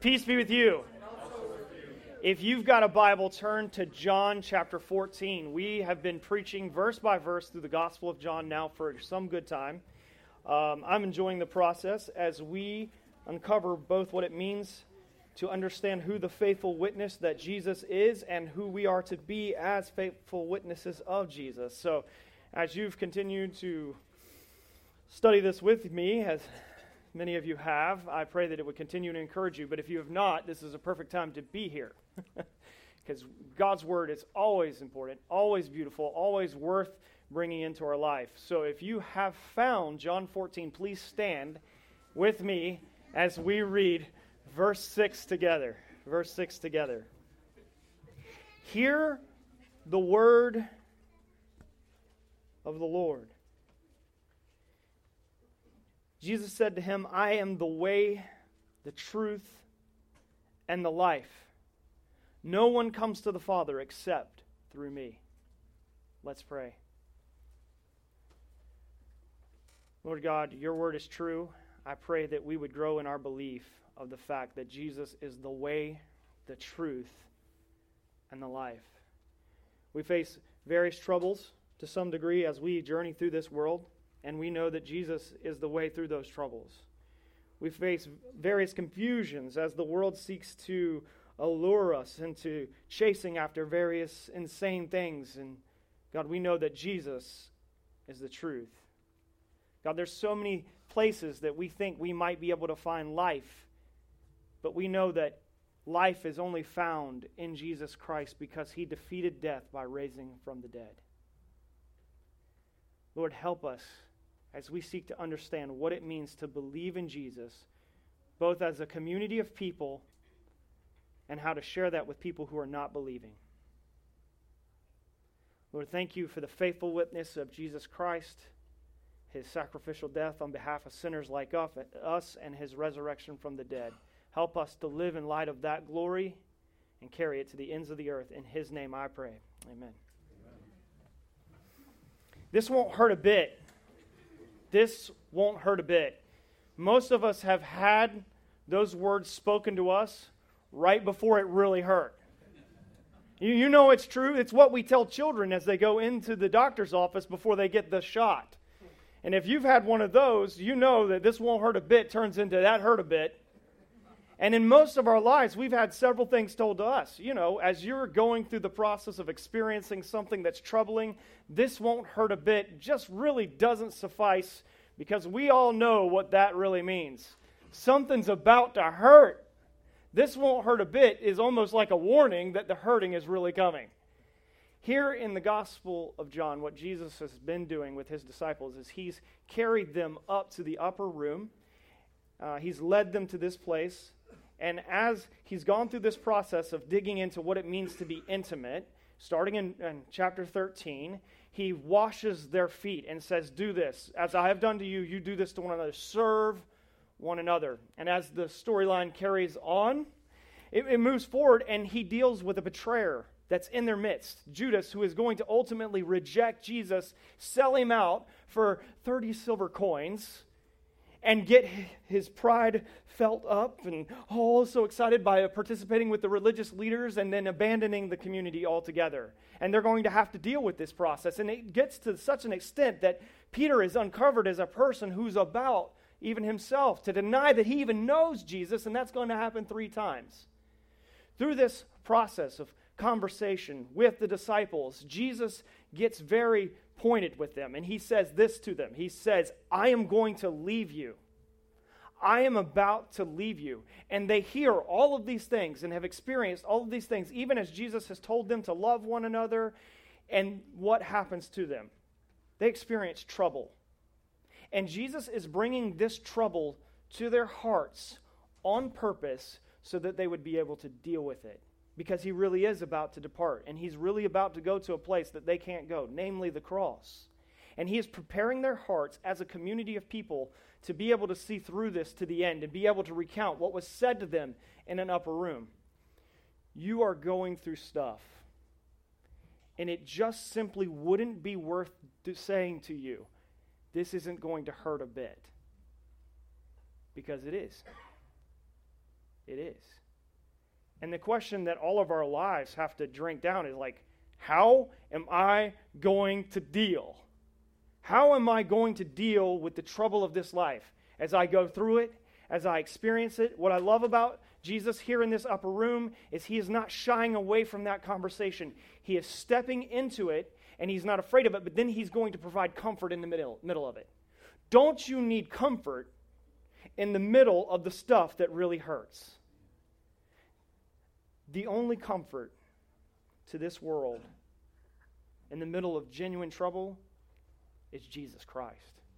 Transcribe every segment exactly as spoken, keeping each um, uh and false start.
Peace be with you. If you've got a Bible, turn to John chapter fourteen. We have been preaching verse by verse through the Gospel of John now for some good time. Um, I'm enjoying the process as we uncover both what it means to understand who the faithful witness that Jesus is and who we are to be as faithful witnesses of Jesus. So as you've continued to study this with me, as many of you have, I pray that it would continue to encourage you. But if you have not, this is a perfect time to be here. Because God's Word is always important, always beautiful, always worth bringing into our life. So if you have found John fourteen, please stand with me as we read verse six together. Verse six together. Hear the word of the Lord. Jesus said to him, I am the way, the truth, and the life. No one comes to the Father except through me. Let's pray. Lord God, your word is true. I pray that we would grow in our belief of the fact that Jesus is the way, the truth, and the life. We face various troubles to some degree as we journey through this world. And we know that Jesus is the way through those troubles. We face various confusions as the world seeks to allure us into chasing after various insane things. And God, we know that Jesus is the truth. God, there's so many places that we think we might be able to find life. But we know that life is only found in Jesus Christ because he defeated death by raising from the dead. Lord, help us as we seek to understand what it means to believe in Jesus, both as a community of people and how to share that with people who are not believing. Lord, thank you for the faithful witness of Jesus Christ, his sacrificial death on behalf of sinners like us, and his resurrection from the dead. Help us to live in light of that glory and carry it to the ends of the earth. In his name I pray. Amen. Amen. This won't hurt a bit. This won't hurt a bit. Most of us have had those words spoken to us right before it really hurt. You, you know it's true. It's what we tell children as they go into the doctor's office before they get the shot. And if you've had one of those, you know that this won't hurt a bit turns into that hurt a bit. And in most of our lives, we've had several things told to us. You know, as you're going through the process of experiencing something that's troubling, this won't hurt a bit just really doesn't suffice because we all know what that really means. Something's about to hurt. This won't hurt a bit is almost like a warning that the hurting is really coming. Here in the Gospel of John, what Jesus has been doing with his disciples is he's carried them up to the upper room. Uh, he's led them to this place. And as he's gone through this process of digging into what it means to be intimate, starting in, in chapter thirteen, he washes their feet and says, do this. As I have done to you, you do this to one another. Serve one another. And as the storyline carries on, it, it moves forward and he deals with a betrayer that's in their midst. Judas, who is going to ultimately reject Jesus, sell him out for thirty silver coins, and get his pride felt up and oh, so excited by participating with the religious leaders and then abandoning the community altogether. And they're going to have to deal with this process. And it gets to such an extent that Peter is uncovered as a person who's about, even himself, to deny that he even knows Jesus, and that's going to happen three times. Through this process of conversation with the disciples, Jesus gets very pointed with them, and he says this to them. He says, I am going to leave you. I am about to leave you. And they hear all of these things and have experienced all of these things, even as Jesus has told them to love one another. And what happens to them? They experience trouble. And Jesus is bringing this trouble to their hearts on purpose so that they would be able to deal with it. Because he really is about to depart. And he's really about to go to a place that they can't go, namely the cross. And he is preparing their hearts as a community of people to be able to see through this to the end and be able to recount what was said to them in an upper room. You are going through stuff. And it just simply wouldn't be worth saying to you, this isn't going to hurt a bit. Because it is. It is. And the question that all of our lives have to drink down is like, how am I going to deal? How am I going to deal with the trouble of this life as I go through it, as I experience it? What I love about Jesus here in this upper room is he is not shying away from that conversation. He is stepping into it, and he's not afraid of it, but then he's going to provide comfort in the middle, middle of it. Don't you need comfort in the middle of the stuff that really hurts? The only comfort to this world in the middle of genuine trouble is Jesus Christ.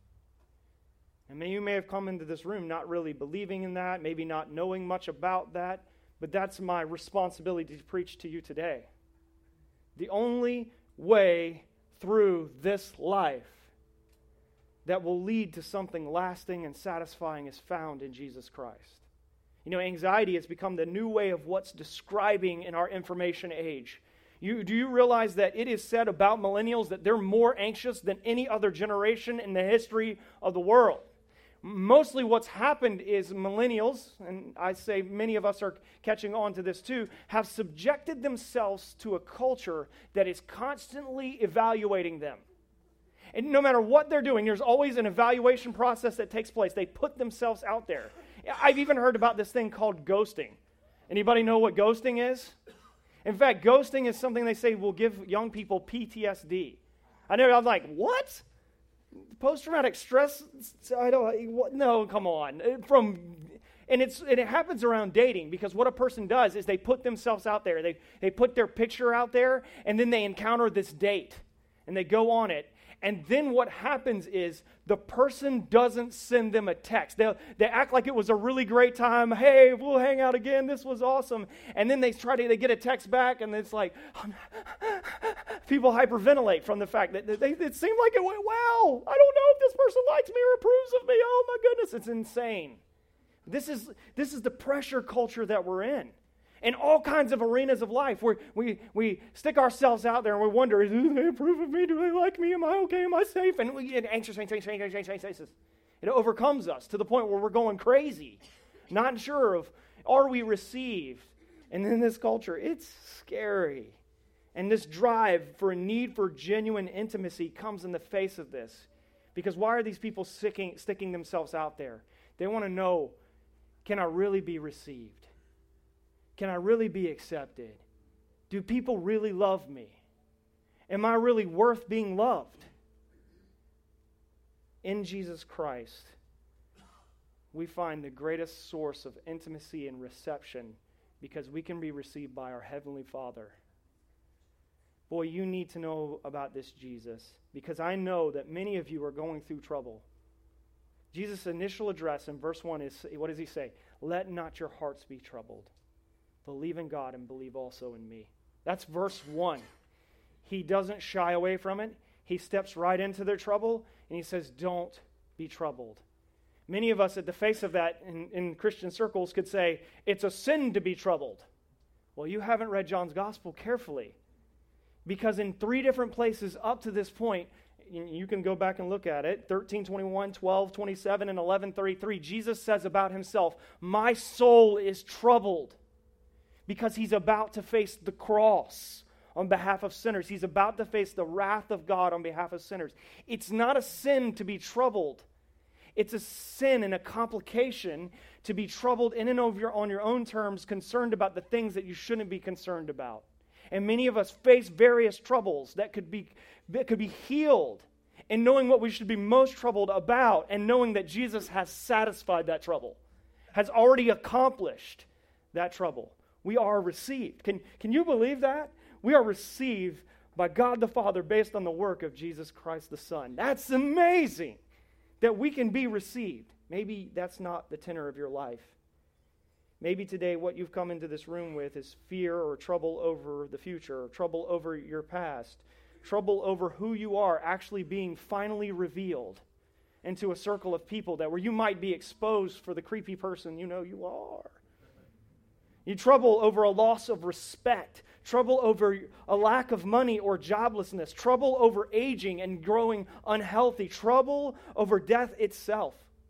And many of you may have come into this room not really believing in that, maybe not knowing much about that, but that's my responsibility to preach to you today. The only way through this life that will lead to something lasting and satisfying is found in Jesus Christ. You know, anxiety has become the new way of what's describing in our information age. You, do you realize that it is said about millennials that they're more anxious than any other generation in the history of the world? Mostly what's happened is millennials, and I say many of us are catching on to this too, have subjected themselves to a culture that is constantly evaluating them. And no matter what they're doing, there's always an evaluation process that takes place. They put themselves out there. I've even heard about this thing called ghosting. Anybody know what ghosting is? In fact, ghosting is something they say will give young people P T S D. I know, I'm like, what? Post-traumatic stress? I don't, what? No, come on. From, and, it's, and it happens around dating, because what a person does is they put themselves out there. They, they put their picture out there, and then they encounter this date, and they go on it. And then what happens is the person doesn't send them a text. They they act like it was a really great time. Hey, we'll hang out again. This was awesome. And then they try to they get a text back, and it's like people hyperventilate from the fact that they, it seemed like it went well. I don't know if this person likes me or approves of me. Oh my goodness, it's insane. This is this is the pressure culture that we're in. In all kinds of arenas of life, where we, we stick ourselves out there and we wonder, do they approve of me? Do they like me? Am I okay? Am I safe? And we get anxious, anxious, anxious, anxious, anxious. It overcomes us to the point where we're going crazy, not sure of, are we received? And in this culture, it's scary. And this drive for a need for genuine intimacy comes in the face of this. Because why are these people sticking, sticking themselves out there? They want to know, can I really be received? Can I really be accepted? Do people really love me? Am I really worth being loved? In Jesus Christ, we find the greatest source of intimacy and reception, because we can be received by our Heavenly Father. Boy, you need to know about this Jesus, because I know that many of you are going through trouble. Jesus' initial address in verse one is, what does he say? Let not your hearts be troubled. Believe in God and believe also in me. That's verse one. He doesn't shy away from it. He steps right into their trouble, and he says, don't be troubled. Many of us at the face of that in, in Christian circles could say, it's a sin to be troubled. Well, you haven't read John's gospel carefully, because in three different places up to this point, you can go back and look at it, thirteen twenty-one, twelve twenty-seven, and eleven thirty-three, Jesus says about himself, my soul is troubled. Because he's about to face the cross on behalf of sinners. He's about to face the wrath of God on behalf of sinners. It's not a sin to be troubled. It's a sin and a complication to be troubled in and over your, on your own terms, concerned about the things that you shouldn't be concerned about. And many of us face various troubles that could be, that could be healed, and knowing what we should be most troubled about, and knowing that Jesus has satisfied that trouble, has already accomplished that trouble. We are received. Can, can you believe that? We are received by God the Father based on the work of Jesus Christ the Son. That's amazing that we can be received. Maybe that's not the tenor of your life. Maybe today what you've come into this room with is fear or trouble over the future, or trouble over your past, trouble over who you are actually being finally revealed into a circle of people that where you might be exposed for the creepy person you know you are. You trouble over a loss of respect, trouble over a lack of money or joblessness, trouble over aging and growing unhealthy, trouble over death itself.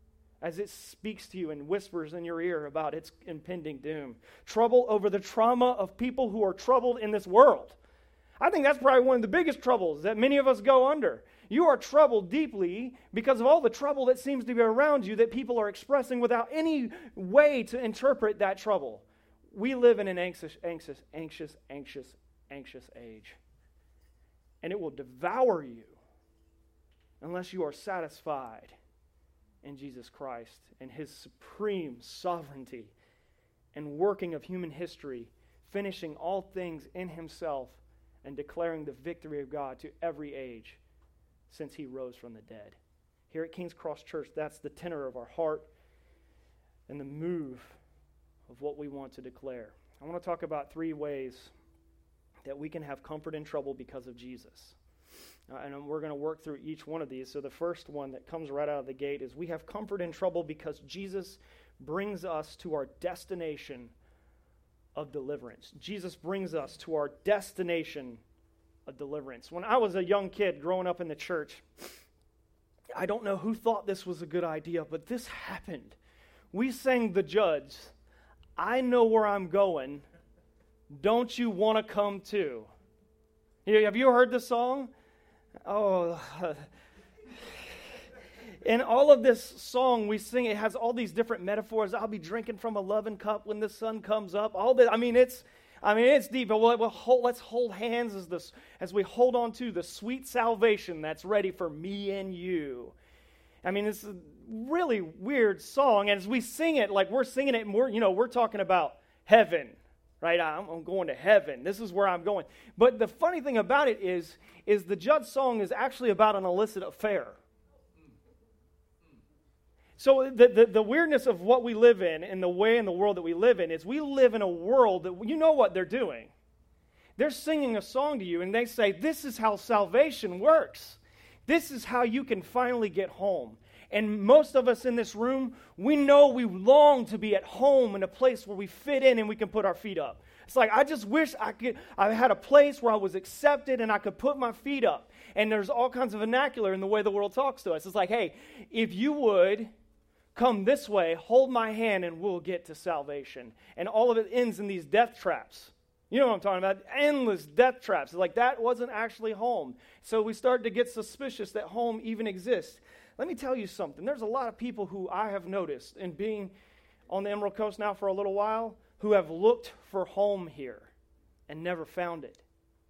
as it speaks to you and whispers in your ear about its impending doom. Trouble over the trauma of people who are troubled in this world. I think that's probably one of the biggest troubles that many of us go under. You are troubled deeply because of all the trouble that seems to be around you that people are expressing without any way to interpret that trouble. We live in an anxious, anxious, anxious, anxious, anxious age. And it will devour you unless you are satisfied in Jesus Christ and His supreme sovereignty and working of human history, finishing all things in Himself and declaring the victory of God to every age since He rose from the dead. Here at King's Cross Church, that's the tenor of our heart and the move of what we want to declare. I want to talk about three ways that we can have comfort in trouble because of Jesus. Uh, and we're going to work through each one of these. So the first one that comes right out of the gate is we have comfort in trouble because Jesus brings us to our destination of deliverance. Jesus brings us to our destination of deliverance. When I was a young kid growing up in the church, I don't know who thought this was a good idea, but this happened. We sang The Judds, I know where I'm going, don't you want to come too? Have you heard the song? Oh, and all of this song we sing, it has all these different metaphors. I'll be drinking from a loving cup when the sun comes up. All that, I mean, it's, I mean, it's deep. But we'll, we'll hold, let's hold hands as this, as we hold on to the sweet salvation that's ready for me and you. I mean, it's a really weird song, and as we sing it, like we're singing it, and we're, you know, we're talking about heaven. Right, I'm, I'm going to heaven. This is where I'm going. But the funny thing about it is, is the Judds song is actually about an illicit affair. So the, the, the weirdness of what we live in and the way in the world that we live in is we live in a world that, you know what they're doing. They're singing a song to you and they say, this is how salvation works. This is how you can finally get home. And most of us in this room, we know we long to be at home in a place where we fit in and we can put our feet up. It's like, I just wish I could, I had a place where I was accepted and I could put my feet up. And there's all kinds of vernacular in the way the world talks to us. It's like, hey, if you would come this way, hold my hand and we'll get to salvation. And all of it ends in these death traps. You know what I'm talking about? Endless death traps. It's like, that wasn't actually home. So we start to get suspicious that home even exists. Let me tell you something. There's a lot of people who I have noticed in being on the Emerald Coast now for a little while who have looked for home here and never found it.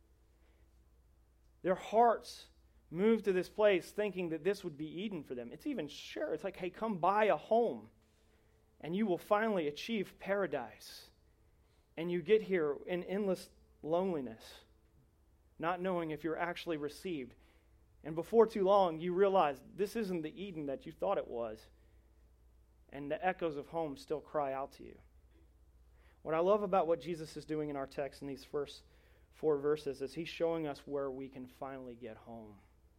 Their hearts moved to this place thinking that this would be Eden for them. It's even sure. It's like, hey, come buy a home and you will finally achieve paradise. And you get here in endless loneliness, not knowing if you're actually received. And before too long, you realize this isn't the Eden that you thought it was. And the echoes of home still cry out to you. What I love about what Jesus is doing in our text in these first four verses is He's showing us where we can finally get home.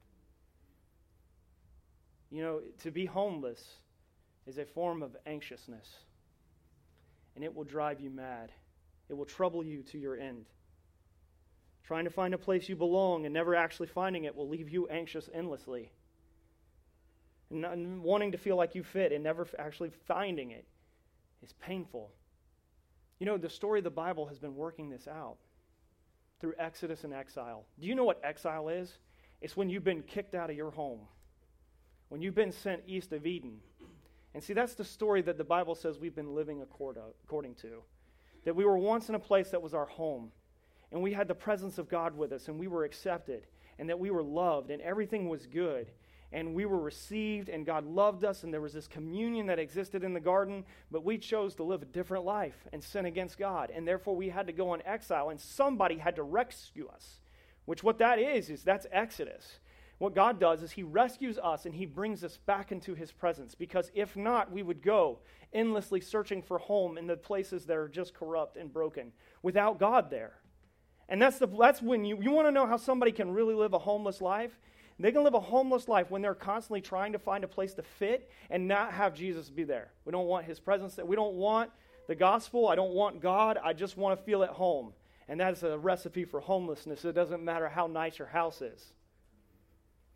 You know, to be homeless is a form of anxiousness. And it will drive you mad. It will trouble you to your end. Trying to find a place you belong and never actually finding it will leave you anxious endlessly. And not, wanting to feel like you fit and never actually finding it is painful. You know, the story of the Bible has been working this out through Exodus and exile. Do you know what exile is? It's when you've been kicked out of your home. When you've been sent east of Eden. And see, that's the story that the Bible says we've been living according to. That we were once in a place that was our home. And we had the presence of God with us, and we were accepted, and that we were loved, and everything was good. And we were received, and God loved us, and there was this communion that existed in the garden, but we chose to live a different life and sin against God. And therefore, we had to go on exile, and somebody had to rescue us, which what that is, is that's Exodus. What God does is He rescues us, and He brings us back into His presence, because if not, we would go endlessly searching for home in the places that are just corrupt and broken, without God there. And that's the that's when you, you want to know how somebody can really live a homeless life? They can live a homeless life when they're constantly trying to find a place to fit and not have Jesus be there. We don't want His presence. We don't want the gospel. I don't want God. I just want to feel at home. And that's a recipe for homelessness. It doesn't matter how nice your house is.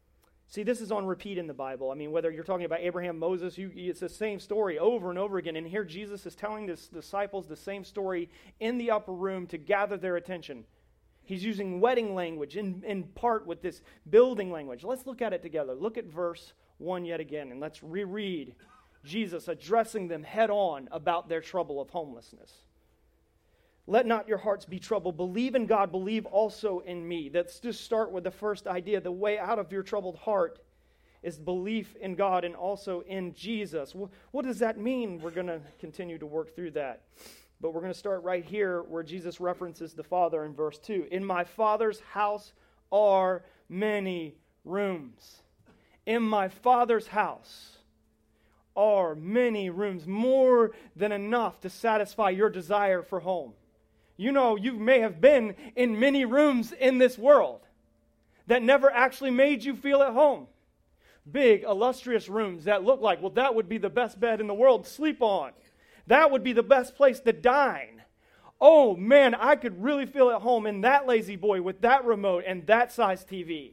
See, this is on repeat in the Bible. I mean, whether you're talking about Abraham, Moses, you, it's the same story over and over again. And here Jesus is telling his disciples the same story in the upper room to gather their attention. He's using wedding language in, in part with this building language. Let's look at it together. Look at verse one yet again, and let's reread Jesus addressing them head on about their trouble of homelessness. Let not your hearts be troubled. Believe in God. Believe also in me. Let's just start with the first idea. The way out of your troubled heart is belief in God and also in Jesus. What does that mean? We're going to continue to work through that. But we're going to start right here where Jesus references the Father in verse two. In my Father's house are many rooms. In my Father's house are many rooms, more than enough to satisfy your desire for home. You know, you may have been in many rooms in this world that never actually made you feel at home. Big, illustrious rooms that look like, well, that would be the best bed in the world to sleep on. That would be the best place to dine. Oh, man, I could really feel at home in that lazy boy with that remote and that size T V.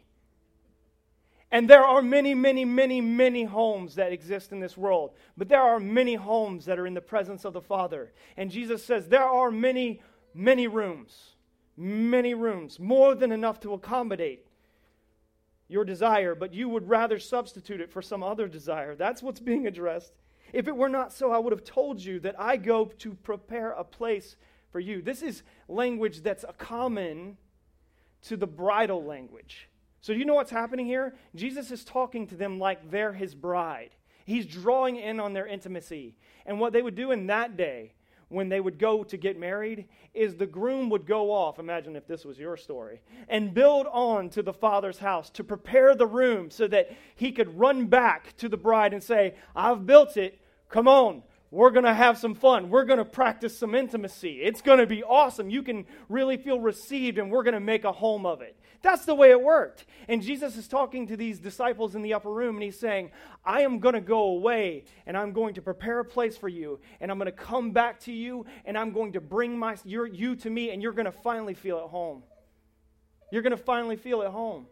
And there are many, many, many, many homes that exist in this world. But there are many homes that are in the presence of the Father. And Jesus says there are many Many rooms, many rooms, more than enough to accommodate your desire, but you would rather substitute it for some other desire. That's what's being addressed. If it were not so, I would have told you that I go to prepare a place for you. This is language that's common to the bridal language. So you know what's happening here? Jesus is talking to them like they're his bride. He's drawing in on their intimacy. And what they would do in that day, when they would go to get married, is the groom would go off, imagine if this was your story, and build on to the father's house to prepare the room so that he could run back to the bride and say, I've built it, come on, we're going to have some fun, we're going to practice some intimacy, it's going to be awesome, you can really feel received and we're going to make a home of it. That's the way it worked. And Jesus is talking to these disciples in the upper room and he's saying, I am going to go away and I'm going to prepare a place for you and I'm going to come back to you and I'm going to bring my your, you to me and you're going to finally feel at home. You're going to finally feel at home.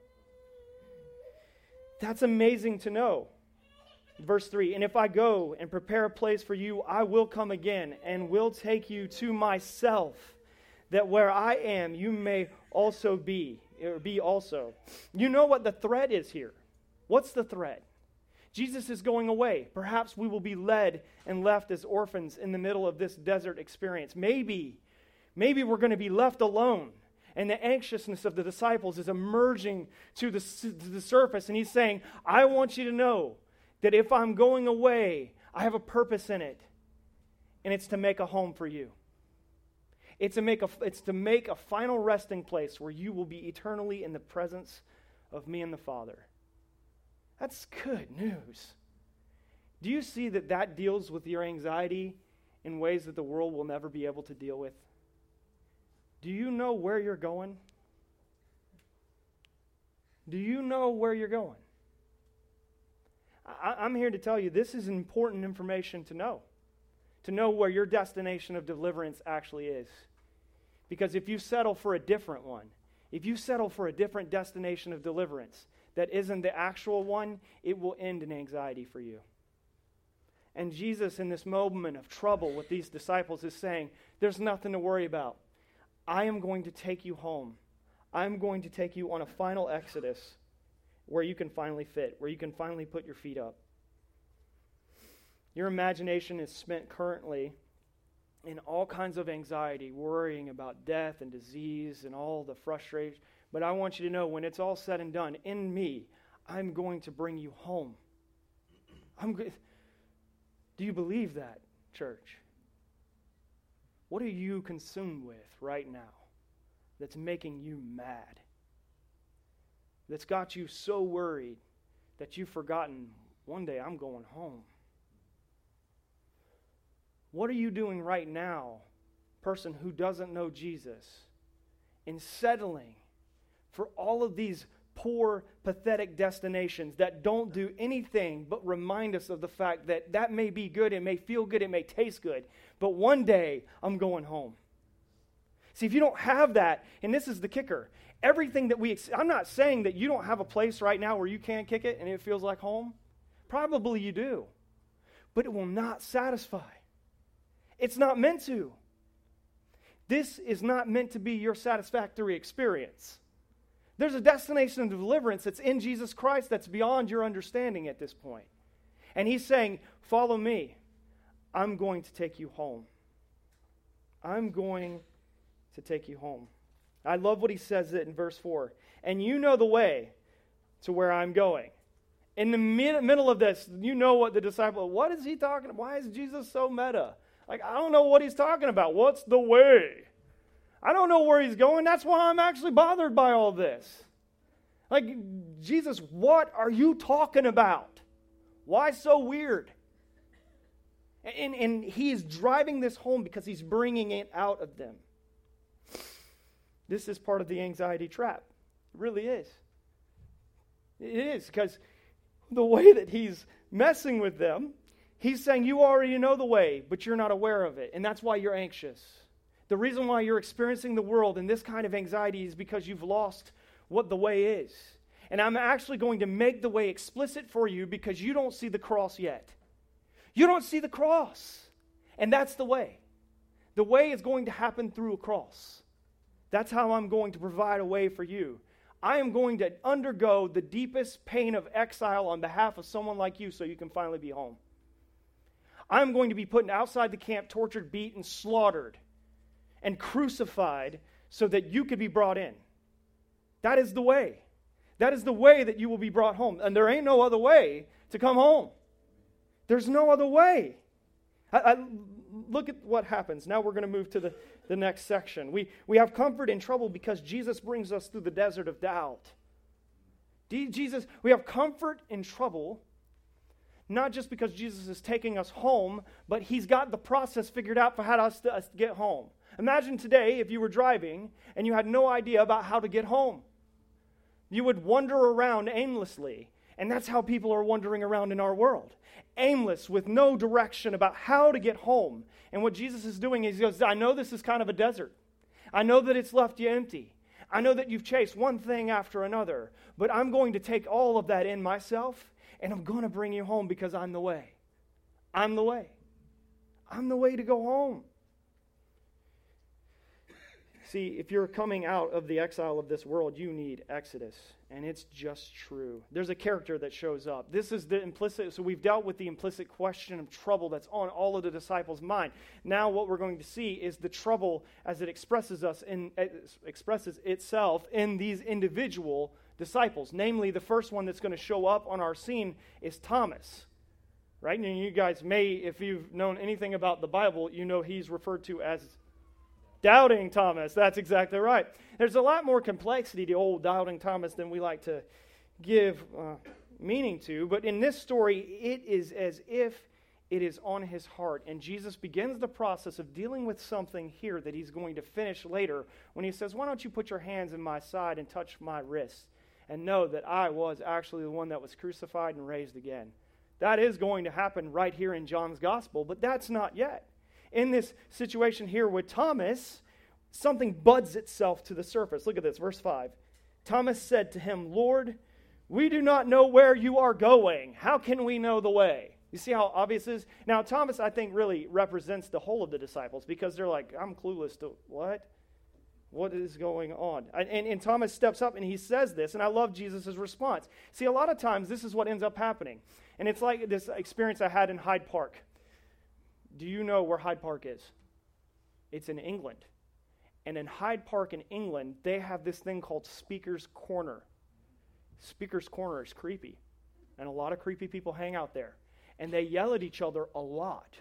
That's amazing to know. Verse three, and if I go and prepare a place for you, I will come again and will take you to myself, that where I am, you may also be, or be also. You know what the threat is here. What's the threat? Jesus is going away. Perhaps we will be led and left as orphans in the middle of this desert experience. Maybe, maybe we're going to be left alone. And the anxiousness of the disciples is emerging to the, to the surface. And he's saying, I want you to know that if I'm going away, I have a purpose in it. And it's to make a home for you. It's to make a, it's to make a final resting place where you will be eternally in the presence of me and the Father. That's good news. Do you see that that deals with your anxiety in ways that the world will never be able to deal with? Do you know where you're going? Do you know where you're going? I, I'm here to tell you this is important information to know. To know where your destination of deliverance actually is. Because if you settle for a different one, if you settle for a different destination of deliverance that isn't the actual one, it will end in anxiety for you. And Jesus, in this moment of trouble with these disciples, is saying, there's nothing to worry about. I am going to take you home. I'm going to take you on a final exodus where you can finally fit, where you can finally put your feet up. Your imagination is spent currently in all kinds of anxiety, worrying about death and disease and all the frustration. But I want you to know, when it's all said and done, in me, I'm going to bring you home. I'm go- Do you believe that, church? What are you consumed with right now that's making you mad? That's got you so worried that you've forgotten, one day I'm going home. What are you doing right now, person who doesn't know Jesus, in settling for all of these poor, pathetic destinations that don't do anything but remind us of the fact that that may be good, it may feel good, it may taste good, but one day I'm going home. See, if you don't have that, and this is the kicker, everything that we, I'm not saying that you don't have a place right now where you can't kick it and it feels like home. Probably you do. But it will not satisfy. It's not meant to. This is not meant to be your satisfactory experience. There's a destination of deliverance that's in Jesus Christ that's beyond your understanding at this point. And he's saying, follow me. I'm going to take you home. I'm going to take you home. I love what he says it in verse four. And you know the way to where I'm going. In the mid- middle of this, you know what the disciple, what is he talking about? Why is Jesus so meta? Like, I don't know what he's talking about. What's the way? I don't know where he's going. That's why I'm actually bothered by all this. Like, Jesus, what are you talking about? Why so weird? And, and he is driving this home because he's bringing it out of them. This is part of the anxiety trap. It really is. It is, because the way that he's messing with them, he's saying, you already know the way, but you're not aware of it. And that's why you're anxious. The reason why you're experiencing the world in this kind of anxiety is because you've lost what the way is. And I'm actually going to make the way explicit for you because you don't see the cross yet. You don't see the cross. And that's the way. The way is going to happen through a cross. That's how I'm going to provide a way for you. I am going to undergo the deepest pain of exile on behalf of someone like you so you can finally be home. I'm going to be put outside the camp, tortured, beaten, slaughtered, and crucified so that you could be brought in. That is the way. That is the way that you will be brought home. And there ain't no other way to come home. There's no other way. I, I, look at what happens. Now we're going to move to the, the next section. We, we have comfort in trouble because Jesus brings us through the desert of doubt. D- Jesus, we have comfort in trouble, not just because Jesus is taking us home, but he's got the process figured out for how to us to, us to get home. Imagine today if you were driving and you had no idea about how to get home. You would wander around aimlessly, and that's how people are wandering around in our world. Aimless, with no direction about how to get home. And what Jesus is doing is he goes, I know this is kind of a desert. I know that it's left you empty. I know that you've chased one thing after another, but I'm going to take all of that in myself, and I'm going to bring you home because I'm the way. I'm the way. I'm the way to go home. See, if you're coming out of the exile of this world, you need Exodus. And it's just true. There's a character that shows up. This is the implicit, so we've dealt with the implicit question of trouble that's on all of the disciples' mind. Now what we're going to see is the trouble as it expresses us in expresses itself in these individual disciples. Namely, the first one that's going to show up on our scene is Thomas. Right? And you guys may, if you've known anything about the Bible, you know he's referred to as Doubting Thomas. That's exactly right. There's a lot more complexity to old Doubting Thomas than we like to give uh, meaning to. But in this story, it is as if it is on his heart. And Jesus begins the process of dealing with something here that he's going to finish later when he says, why don't you put your hands in my side and touch my wrists and know that I was actually the one that was crucified and raised again. That is going to happen right here in John's gospel, but that's not yet. In this situation here with Thomas, something buds itself to the surface. Look at this, verse five. Thomas said to him, Lord, we do not know where you are going. How can we know the way? You see how obvious it is? Now, Thomas, I think, really represents the whole of the disciples because they're like, I'm clueless to what? What is going on? And, and, and Thomas steps up and he says this, and I love Jesus' response. See, a lot of times this is what ends up happening. And it's like this experience I had in Hyde Park. Do you know where Hyde Park is? It's in England. And in Hyde Park in England, they have this thing called Speaker's Corner. Speaker's Corner is creepy. And a lot of creepy people hang out there. And they yell at each other a lot.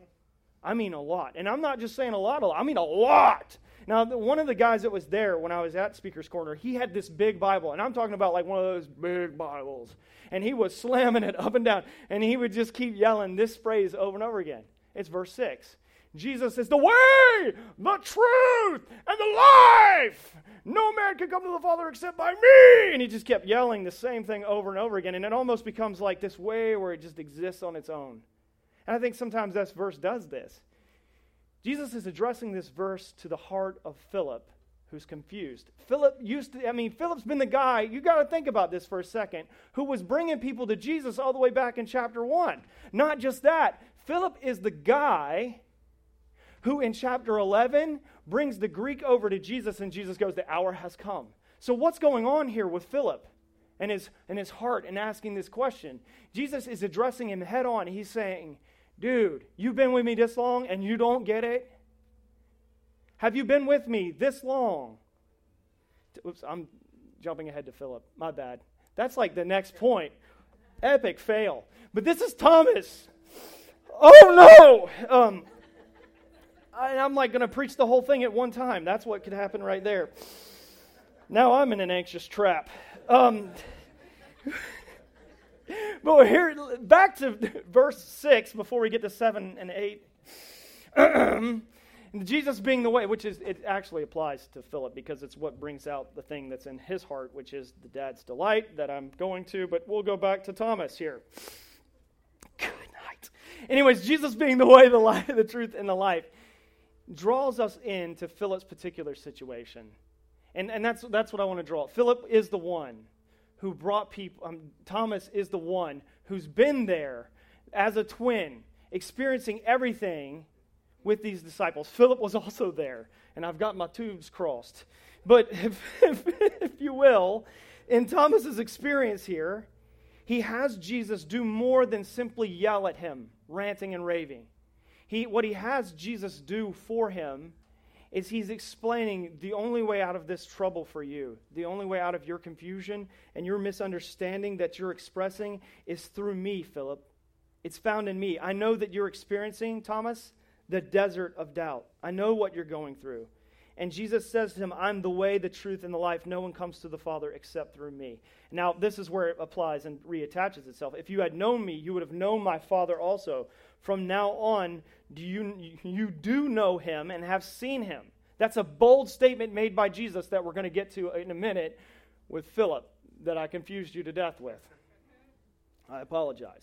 I mean a lot. And I'm not just saying a lot, a lot. I mean a lot. Now, the, one of the guys that was there when I was at Speaker's Corner, he had this big Bible. And I'm talking about like one of those big Bibles. And he was slamming it up and down. And he would just keep yelling this phrase over and over again. It's verse six. Jesus is the way, the truth, and the life. No man can come to the Father except by me. And he just kept yelling the same thing over and over again. And it almost becomes like this way where it just exists on its own. And I think sometimes this verse does this. Jesus is addressing this verse to the heart of Philip, who's confused. Philip used to, I mean, Philip's been the guy, you got to think about this for a second, who was bringing people to Jesus all the way back in chapter one. Not just that, Philip is the guy who in chapter eleven brings the Greek over to Jesus, and Jesus goes, the hour has come. So what's going on here with Philip and his, and his heart in asking this question? Jesus is addressing him head on. He's saying, dude, you've been with me this long and you don't get it? Have you been with me this long? Oops, I'm jumping ahead to Philip. My bad. That's like the next point. Epic fail. But this is Thomas. Oh no! Um, I, I'm like going to preach the whole thing at one time. That's what could happen right there. Now I'm in an anxious trap. Um, but we're here, back to verse six before we get to seven and eight. Jesus being the way, which is, it actually applies to Philip because it's what brings out the thing that's in his heart, which is the dad's delight that I'm going to, but we'll go back to Thomas here. Good night. Anyways, Jesus being the way, the light, the truth, and the life draws us into Philip's particular situation. And and that's that's what I want to draw. Philip is the one who brought people, um, Thomas is the one who's been there as a twin, experiencing everything with these disciples. Philip was also there, and I've got my tubes crossed. But if, if, if you will, in Thomas's experience here, he has Jesus do more than simply yell at him, ranting and raving. He, what he has Jesus do for him is he's explaining the only way out of this trouble for you, the only way out of your confusion and your misunderstanding that you're expressing is through me, Philip. It's found in me. I know that you're experiencing, Thomas, the desert of doubt. I know what you're going through. And Jesus says to him, I'm the way, the truth, and the life. No one comes to the Father except through me. Now, this is where it applies and reattaches itself. If you had known me, you would have known my Father also. From now on, do you, you do know him and have seen him. That's a bold statement made by Jesus that we're going to get to in a minute with Philip that I confused you to death with. I apologize.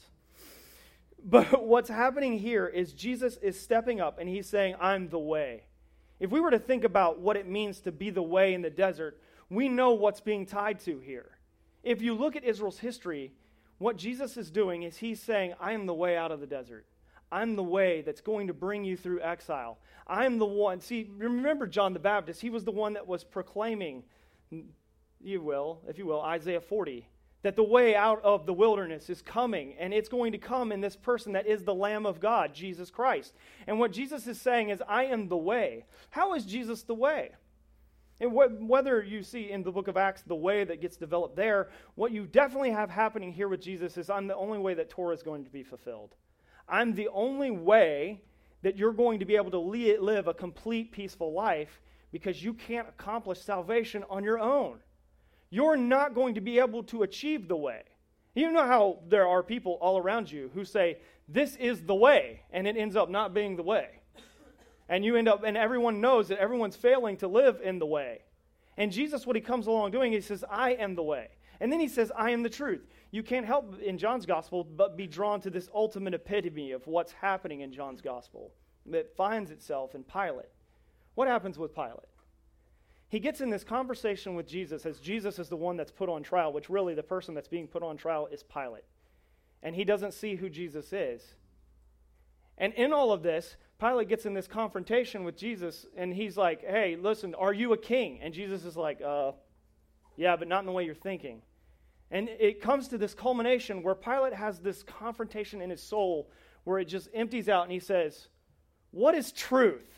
But what's happening here is Jesus is stepping up and he's saying, I'm the way. If we were to think about what it means to be the way in the desert, we know what's being tied to here. If you look at Israel's history, what Jesus is doing is he's saying, I am the way out of the desert. I'm the way that's going to bring you through exile. I'm the one. See, remember John the Baptist. He was the one that was proclaiming, you will, if you will, Isaiah forty. That the way out of the wilderness is coming, and it's going to come in this person that is the Lamb of God, Jesus Christ. And what Jesus is saying is, I am the way. How is Jesus the way? And wh- whether you see in the book of Acts the way that gets developed there, what you definitely have happening here with Jesus is I'm the only way that Torah is going to be fulfilled. I'm the only way that you're going to be able to li- live a complete, peaceful life because you can't accomplish salvation on your own. You're not going to be able to achieve the way. You know how there are people all around you who say, this is the way, and it ends up not being the way. And you end up, and everyone knows that everyone's failing to live in the way. And Jesus, what he comes along doing, he says, I am the way. And then he says, I am the truth. You can't help in John's gospel but be drawn to this ultimate epitome of what's happening in John's gospel that finds itself in Pilate. What happens with Pilate? He gets in this conversation with Jesus as Jesus is the one that's put on trial, which really the person that's being put on trial is Pilate. And he doesn't see who Jesus is. And in all of this, Pilate gets in this confrontation with Jesus, and he's like, hey, listen, are you a king? And Jesus is like, uh, yeah, but not in the way you're thinking. And it comes to this culmination where Pilate has this confrontation in his soul where it just empties out, and he says, what is truth?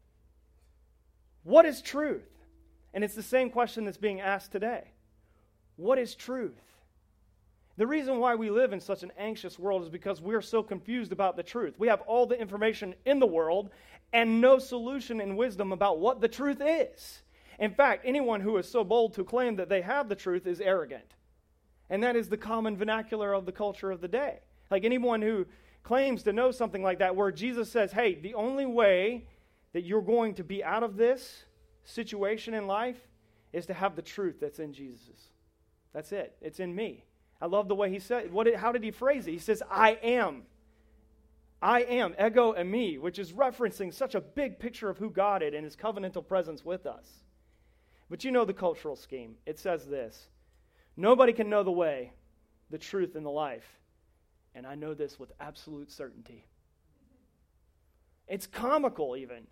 What is truth? And it's the same question that's being asked today. What is truth? The reason why we live in such an anxious world is because we're so confused about the truth. We have all the information in the world and no solution and wisdom about what the truth is. In fact, anyone who is so bold to claim that they have the truth is arrogant. And that is the common vernacular of the culture of the day. Like anyone who claims to know something like that, where Jesus says, hey, the only way that you're going to be out of this situation in life is to have the truth that's in Jesus. That's it. It's in me. I love the way he said, what did, how did he phrase it? He says, I am. I am, ego and me, which is referencing such a big picture of who God is and his covenantal presence with us. But you know the cultural scheme. It says this: nobody can know the way, the truth, and the life. And I know this with absolute certainty. It's comical even.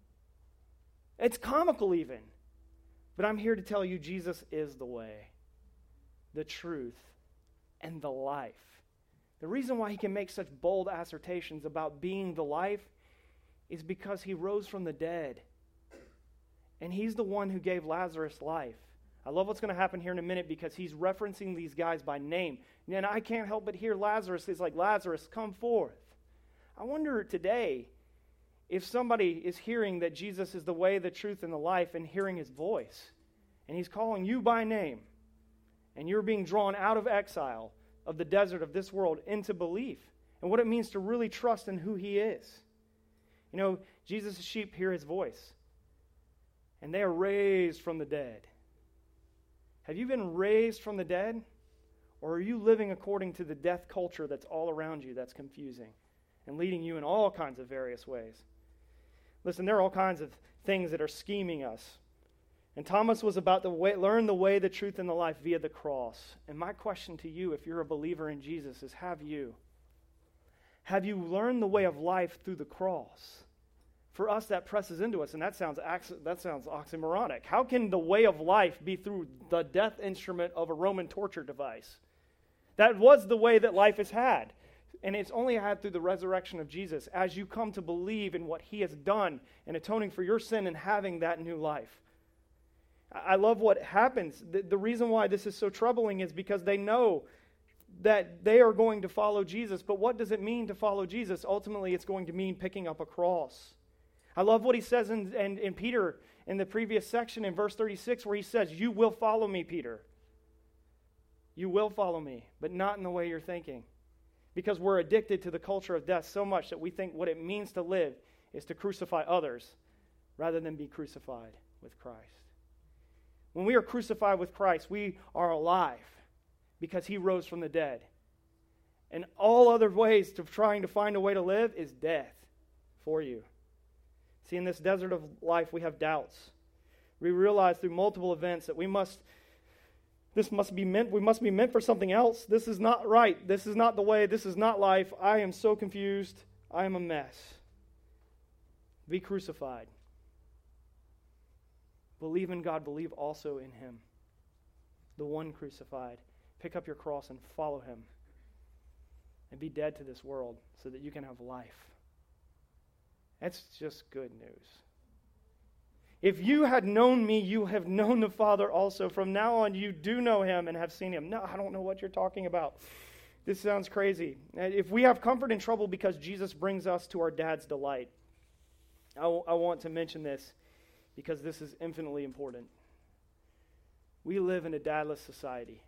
It's comical even. But I'm here to tell you Jesus is the way, the truth, and the life. The reason why he can make such bold assertions about being the life is because he rose from the dead. And he's the one who gave Lazarus life. I love what's going to happen here in a minute because he's referencing these guys by name. And I can't help but hear Lazarus. He's like, Lazarus, come forth. I wonder today if somebody is hearing that Jesus is the way, the truth, and the life, and hearing his voice. And he's calling you by name. And you're being drawn out of exile, of the desert of this world, into belief. And what it means to really trust in who he is. You know, Jesus' sheep hear his voice. And they are raised from the dead. Have you been raised from the dead? Or are you living according to the death culture that's all around you that's confusing and leading you in all kinds of various ways? Listen, there are all kinds of things that are scheming us. And Thomas was about to way, learn the way, the truth, and the life via the cross. And my question to you, if you're a believer in Jesus, is have you? Have you learned the way of life through the cross? For us, that presses into us, and that sounds that sounds oxymoronic. How can the way of life be through the death instrument of a Roman torture device? That was the way that life is had. And it's only had through the resurrection of Jesus as you come to believe in what he has done in atoning for your sin and having that new life. I love what happens. The, the reason why this is so troubling is because they know that they are going to follow Jesus. But what does it mean to follow Jesus? Ultimately, it's going to mean picking up a cross. I love what he says in, in, in Peter in the previous section in verse thirty-six where he says, you will follow me, Peter. You will follow me, but not in the way you're thinking. Because we're addicted to the culture of death so much that we think what it means to live is to crucify others rather than be crucified with Christ. When we are crucified with Christ, we are alive because he rose from the dead. And all other ways to trying to find a way to live is death for you. See, in this desert of life, we have doubts. We realize through multiple events that we must, this must be meant, we must be meant for something else. This is not right. This is not the way. This is not life. I am so confused. I am a mess. Be crucified. Believe in God. Believe also in him, the one crucified. Pick up your cross and follow him. And be dead to this world so that you can have life. That's just good news. If you had known me, you have known the Father also. From now on, you do know him and have seen him. No, I don't know what you're talking about. This sounds crazy. If we have comfort in trouble because Jesus brings us to our dad's delight, I, w- I want to mention this because this is infinitely important. We live in a dadless society.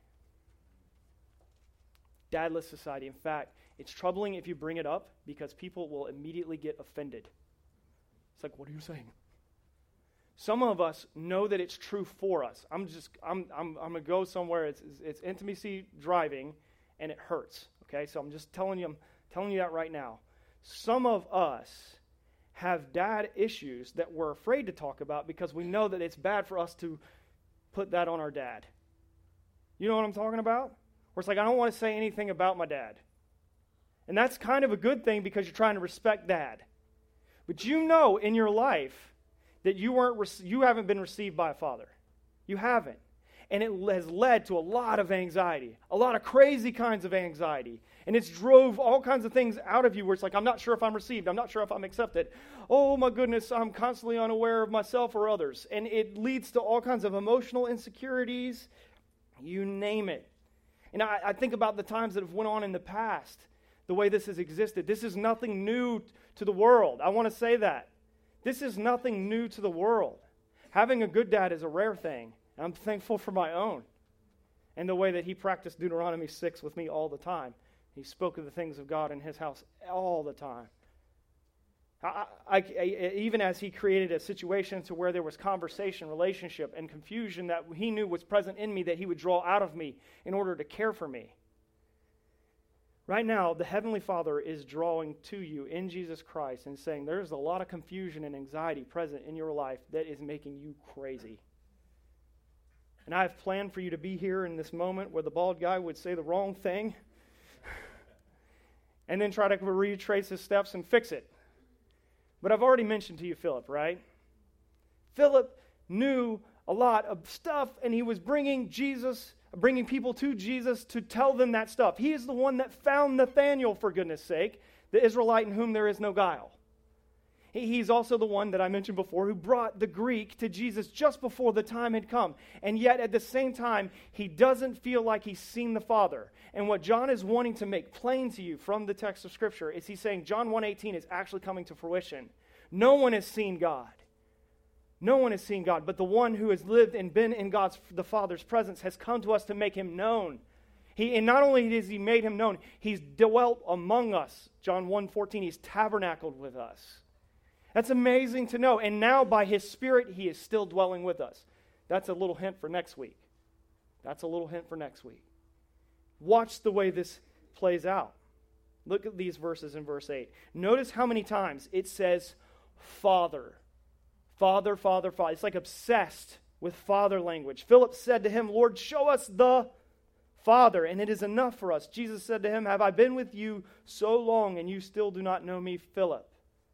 Dadless society. In fact, it's troubling if you bring it up because people will immediately get offended. It's like, what are you saying? Some of us know that it's true for us. I'm just, I'm, I'm, I'm gonna go somewhere. It's, it's intimacy driving, and it hurts. Okay, so I'm just telling you, I'm telling you that right now. Some of us have dad issues that we're afraid to talk about because we know that it's bad for us to put that on our dad. You know what I'm talking about? Where it's like, I don't want to say anything about my dad. And that's kind of a good thing because you're trying to respect dad. But you know in your life that you weren't you haven't been received by a father. You haven't. And it has led to a lot of anxiety, a lot of crazy kinds of anxiety. And it's drove all kinds of things out of you where it's like, I'm not sure if I'm received. I'm not sure if I'm accepted. Oh my goodness, I'm constantly unaware of myself or others. And it leads to all kinds of emotional insecurities. You name it. And I, I think about the times that have went on in the past, the way this has existed. This is nothing new to the world. I want to say that. This is nothing new to the world. Having a good dad is a rare thing. And I'm thankful for my own. And the way that he practiced Deuteronomy six with me all the time. He spoke of the things of God in his house all the time. I, I, I, even as he created a situation to where there was conversation, relationship, and confusion that he knew was present in me that he would draw out of me in order to care for me. Right now, the Heavenly Father is drawing to you in Jesus Christ and saying there's a lot of confusion and anxiety present in your life that is making you crazy. And I have planned for you to be here in this moment where the bald guy would say the wrong thing and then try to retrace his steps and fix it. But I've already mentioned to you Philip, right? Philip knew a lot of stuff, and he was bringing Jesus, bringing people to Jesus to tell them that stuff. He is the one that found Nathanael, for goodness sake, the Israelite in whom there is no guile. He's also the one that I mentioned before who brought the Greek to Jesus just before the time had come. And yet at the same time, he doesn't feel like he's seen the Father. And what John is wanting to make plain to you from the text of Scripture is he's saying John one eighteen is actually coming to fruition. No one has seen God. No one has seen God, but the one who has lived and been in God's, the Father's presence has come to us to make him known. He, and not only has he made him known, he's dwelt among us. John one fourteen, he's tabernacled with us. That's amazing to know. And now by his Spirit, he is still dwelling with us. That's a little hint for next week. That's a little hint for next week. Watch the way this plays out. Look at these verses in verse eight. Notice how many times it says, Father. Father, Father, Father. It's like obsessed with Father language. Philip said to him, Lord, show us the Father, and it is enough for us. Jesus said to him, have I been with you so long, and you still do not know me, Philip?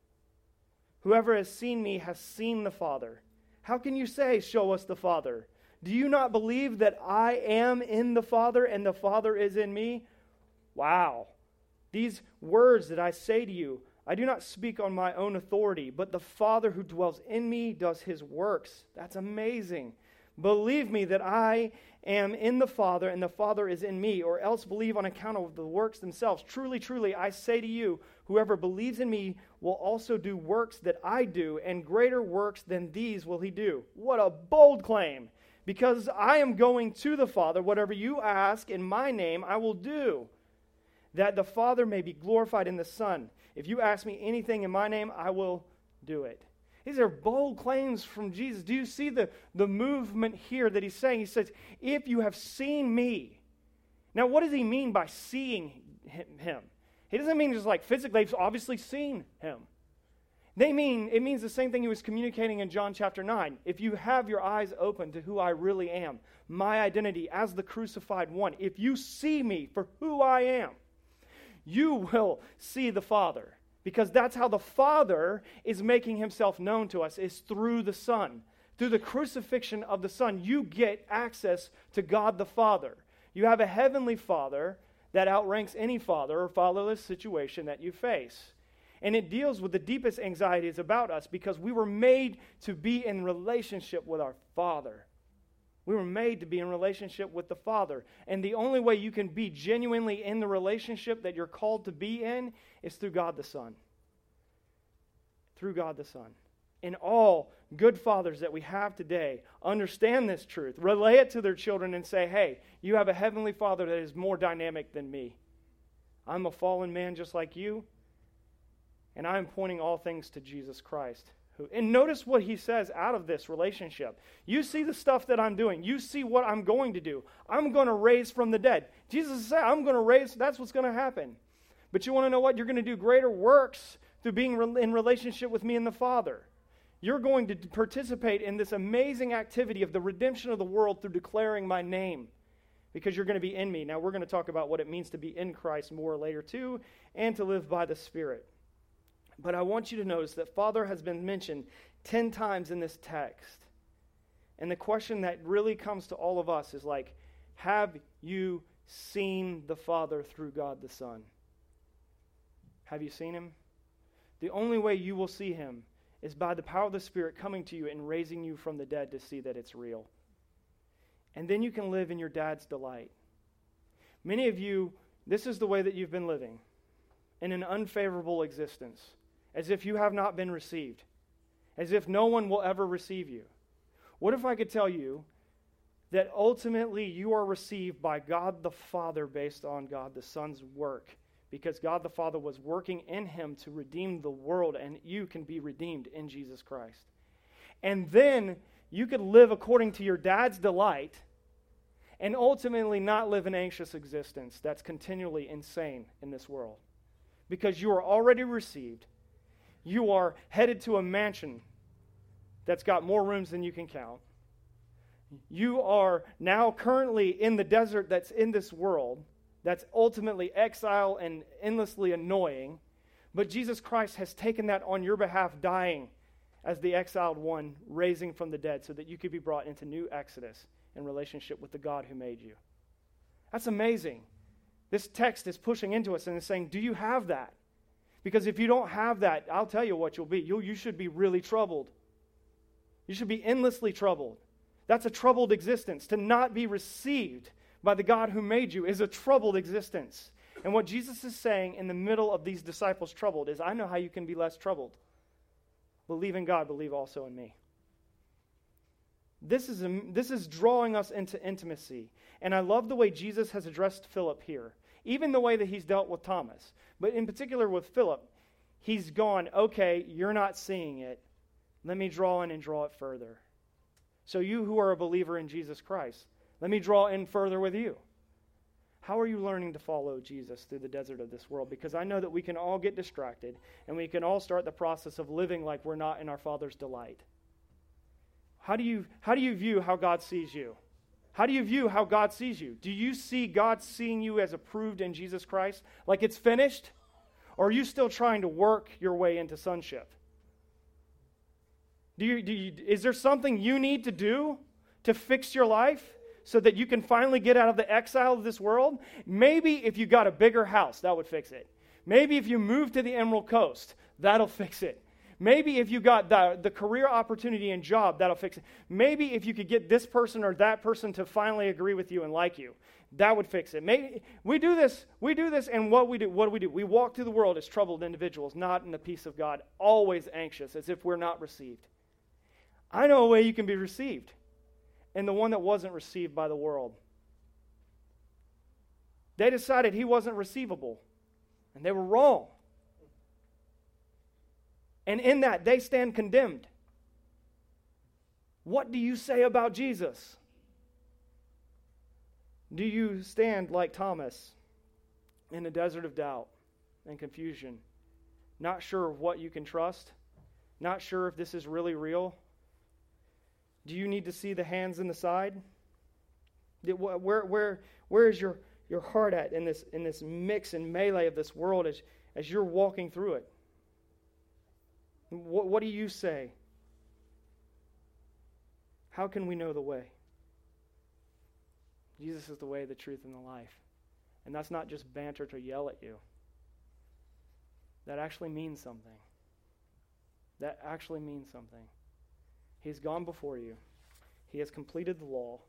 Whoever has seen me has seen the Father. How can you say, show us the Father? Do you not believe that I am in the Father and the Father is in me? Wow. These words that I say to you, I do not speak on my own authority, but the Father who dwells in me does his works. That's amazing. Believe me that I am in the Father and the Father is in me, or else believe on account of the works themselves. Truly, truly, I say to you, whoever believes in me will also do works that I do, and greater works than these will he do. What a bold claim! Because I am going to the Father, whatever you ask in my name, I will do, that the Father may be glorified in the Son. If you ask me anything in my name, I will do it. These are bold claims from Jesus. Do you see the, the movement here that he's saying? He says, if you have seen me. Now, what does he mean by seeing him? He doesn't mean just like physically. They've obviously seen him. They mean, it means the same thing he was communicating in John chapter nine. If you have your eyes open to who I really am, my identity as the crucified one, if you see me for who I am, you will see the Father. Because that's how the Father is making himself known to us, is through the Son. Through the crucifixion of the Son, you get access to God the Father. You have a heavenly Father that outranks any father or fatherless situation that you face. And it deals with the deepest anxieties about us because we were made to be in relationship with our Father. We were made to be in relationship with the Father. And the only way you can be genuinely in the relationship that you're called to be in is through God the Son. Through God the Son. And all good fathers that we have today understand this truth, relay it to their children and say, hey, you have a heavenly Father that is more dynamic than me. I'm a fallen man just like you, and I'm pointing all things to Jesus Christ. And notice what he says out of this relationship. You see the stuff that I'm doing. You see what I'm going to do. I'm going to raise from the dead. Jesus said, I'm going to raise. That's what's going to happen. But you want to know what? You're going to do greater works through being in relationship with me and the Father. You're going to participate in this amazing activity of the redemption of the world through declaring my name. Because you're going to be in me. Now we're going to talk about what it means to be in Christ more later too, and to live by the Spirit. But I want you to notice that Father has been mentioned ten times in this text. And the question that really comes to all of us is like, have you seen the Father through God the Son? Have you seen him? The only way you will see him is by the power of the Spirit coming to you and raising you from the dead to see that it's real. And then you can live in your dad's delight. Many of you, this is the way that you've been living, in an unfavorable existence. As if you have not been received. As if no one will ever receive you. What if I could tell you that ultimately you are received by God the Father based on God the Son's work? Because God the Father was working in him to redeem the world, and you can be redeemed in Jesus Christ. And then you could live according to your dad's delight, and ultimately not live an anxious existence that's continually insane in this world. Because you are already received. You are headed to a mansion that's got more rooms than you can count. You are now currently in the desert that's in this world, that's ultimately exile and endlessly annoying. But Jesus Christ has taken that on your behalf, dying as the exiled one, raising from the dead, so that you could be brought into new exodus in relationship with the God who made you. That's amazing. This text is pushing into us and is saying, do you have that? Because if you don't have that, I'll tell you what you'll be. You you should be really troubled. You should be endlessly troubled. That's a troubled existence. To not be received by the God who made you is a troubled existence. And what Jesus is saying in the middle of these disciples troubled is, I know how you can be less troubled. Believe in God, believe also in me. This is, a, this is drawing us into intimacy. And I love the way Jesus has addressed Philip here. Even the way that he's dealt with Thomas. But in particular with Philip, he's gone, okay, you're not seeing it. Let me draw in and draw it further. So you who are a believer in Jesus Christ, let me draw in further with you. How are you learning to follow Jesus through the desert of this world? Because I know that we can all get distracted and we can all start the process of living like we're not in our Father's delight. How do you, how do you view how God sees you? How do you view how God sees you? Do you see God seeing you as approved in Jesus Christ, like it's finished? Or are you still trying to work your way into sonship? Do you, do you, is there something you need to do to fix your life so that you can finally get out of the exile of this world? Maybe if you got a bigger house, that would fix it. Maybe if you moved to the Emerald Coast, that'll fix it. Maybe if you got the, the career opportunity and job, that'll fix it. Maybe if you could get this person or that person to finally agree with you and like you, that would fix it. Maybe we do this, we do this, and what we do, what do we do? We walk through the world as troubled individuals, not in the peace of God, always anxious, as if we're not received. I know a way you can be received, and the one that wasn't received by the world. They decided he wasn't receivable, and they were wrong. And in that, they stand condemned. What do you say about Jesus? Do you stand like Thomas in a desert of doubt and confusion, not sure of what you can trust, not sure if this is really real? Do you need to see the hands in the side? Where, where, where is your, your heart at in this, in this mix and melee of this world as, as you're walking through it? What, what do you say? How can we know the way? Jesus is the way, the truth, and the life. And that's not just banter to yell at you. That actually means something. That actually means something. He's gone before you. He has completed the law.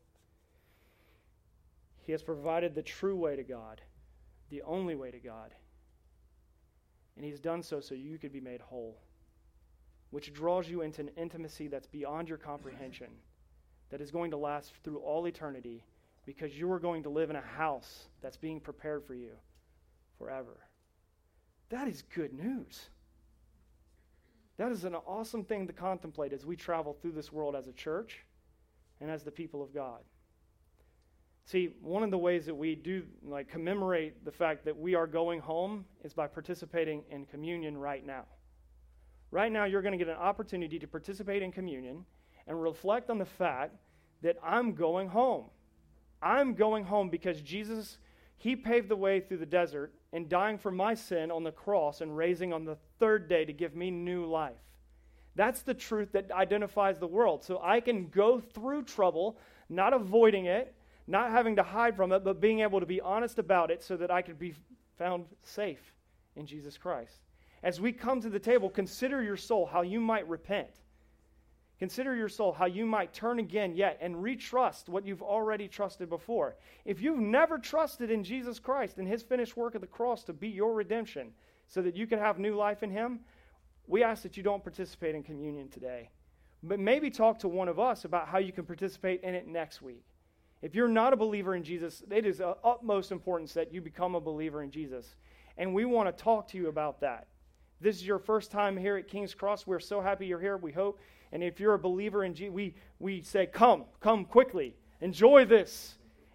He has provided the true way to God, the only way to God. And he's done so so you could be made whole, which draws you into an intimacy that's beyond your comprehension, that is going to last through all eternity, because you are going to live in a house that's being prepared for you forever. That is good news. That is an awesome thing to contemplate as we travel through this world as a church and as the people of God. See, one of the ways that we do like commemorate the fact that we are going home is by participating in communion right now. Right now, you're going to get an opportunity to participate in communion and reflect on the fact that I'm going home. I'm going home because Jesus, he paved the way through the desert and dying for my sin on the cross and raising on the third day to give me new life. That's the truth that identifies the world. So I can go through trouble, not avoiding it, not having to hide from it, but being able to be honest about it so that I could be found safe in Jesus Christ. As we come to the table, consider your soul how you might repent. Consider your soul how you might turn again yet and retrust what you've already trusted before. If you've never trusted in Jesus Christ and his finished work at the cross to be your redemption so that you can have new life in him, we ask that you don't participate in communion today. But maybe talk to one of us about how you can participate in it next week. If you're not a believer in Jesus, it is of utmost importance that you become a believer in Jesus. And we want to talk to you about that. This is your first time here at King's Cross. We're so happy you're here, we hope. And if you're a believer in Jesus, we, we say, come, come quickly. Enjoy this.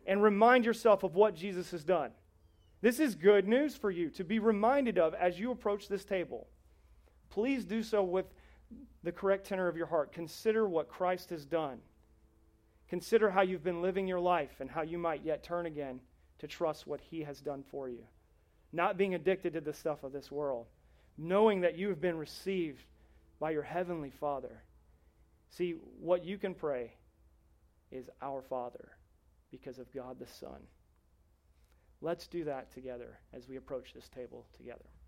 and remind yourself of what Jesus has done. This is good news for you to be reminded of as you approach this table. Please do so with the correct tenor of your heart. Consider what Christ has done. Consider how you've been living your life and how you might yet turn again to trust what He has done for you. Not being addicted to the stuff of this world. Knowing that you have been received by your Heavenly Father. See, what you can pray is our Father because of God the Son. Let's do that together as we approach this table together.